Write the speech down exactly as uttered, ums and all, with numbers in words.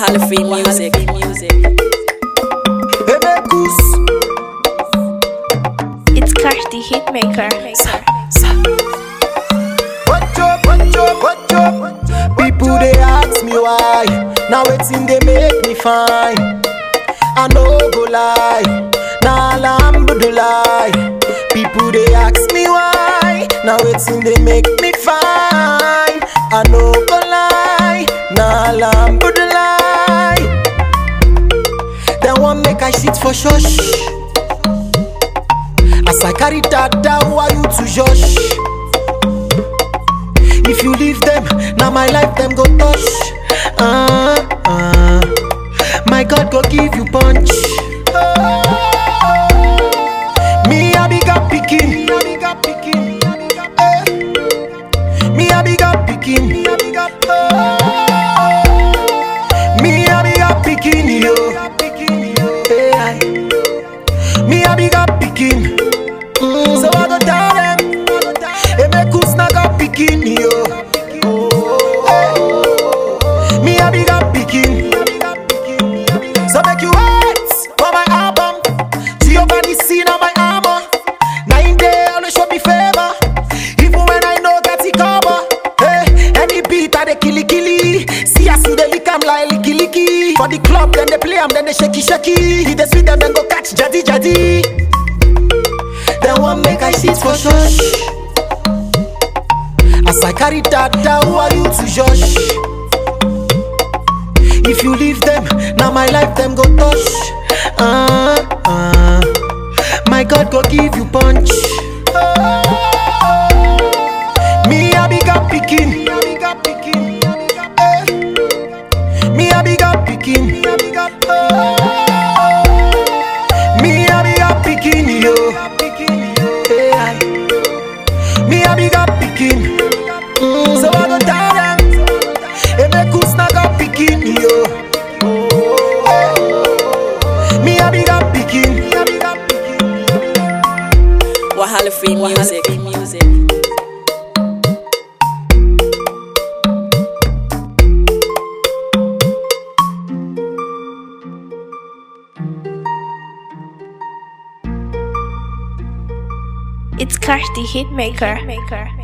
Wahala free music. It's Cash the Hitmaker. What up, what up, what up? People they ask me why. Now it's in they make me fine. I no go lie. Nah, alhamdulillah. People they ask me why. Now it's in they make me fine. I no go lie. Nah, alhamdulillah. They want make I shit for shush. As I carry that down, why you to Josh? If you leave them, now my life them go touch. Uh, uh, my God go give you punch. Uh, me a big up picking. Me a big up picking. Me a big up picking. Me a big up. Me a big up picking yo. Me a big up picking. So I go tell them, hey, make us not go picking yo. Oh, me a big up picking. So make you wait for my album. See your body seen on my armor. Nine day on the show me favor. Even when I know get it cover. Hey, any beat I they killy killy. See I see the lick I'm like licky licky. For the club then they play them then they shaky shaky. He they sweet them then go catch jadi jadi. They want make I shit for shush. As I carry that down, who are you to judge? If you leave them, now my life them go touch. Uh, uh, my God go give you punch. Uh, me a big up picking. Me a big up picking. Me a big up picking. Me a big up. Me a big up picking yo. Me a big up picking. Mm. So I go tell them, hey, make us not go picking yo. Oh, me a big up picking. Me a big up picking. Wahala free music. It's Cash the Hitmaker.